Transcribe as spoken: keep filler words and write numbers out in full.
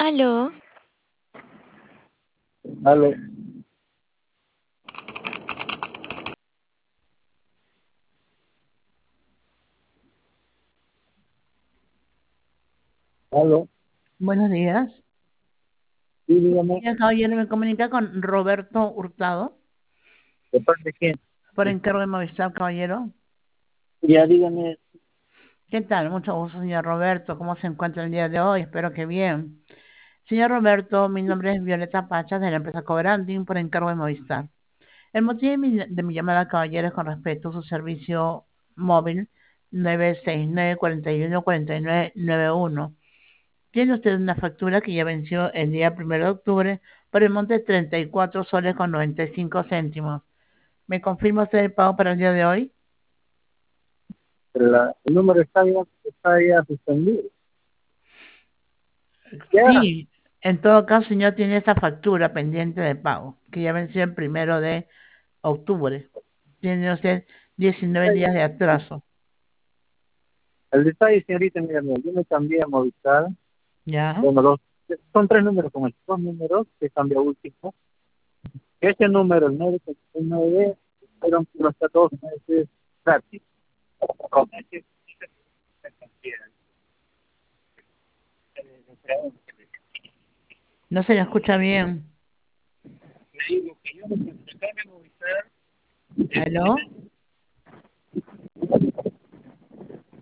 Aló, Aló, aló, Buenos días. sí, dígame, Ya, caballero, me comunica con Roberto Hurtado, ¿de parte de quién? por encargo de Movistar, caballero. Ya dígame, ¿Qué tal? Mucho gusto, señor Roberto. ¿Cómo se encuentra el día de hoy? Espero que bien. Señor Roberto, mi nombre es Violeta Pachas de la empresa Cobranding, por encargo de Movistar. El motivo de mi, de mi llamada, caballero, es con respecto a su servicio móvil nueve seis nueve, cuatro uno, cuatro nueve nueve uno. Tiene usted una factura que ya venció el día primero de octubre por el monte de treinta y cuatro soles con noventa y cinco céntimos. ¿Me confirma usted el pago para el día de hoy? la- el número está ya, está ya suspendido. Ya, Sí, en todo caso, señor, tiene esa factura pendiente de pago, que ya venció el primero de octubre. Tiene usted diecinueve días de atraso. el detalle, señorita, mira, mira, yo me cambié a Movistar, ¿Ya? bueno, dos, son tres números con estos dos números que cambia último. Ese número, el nueve nueve, fueron por hasta dos meses gratis. Con ese, se cambia, eh, No se le escucha bien. me digo que yo me cambié a Movistar, ¿Aló?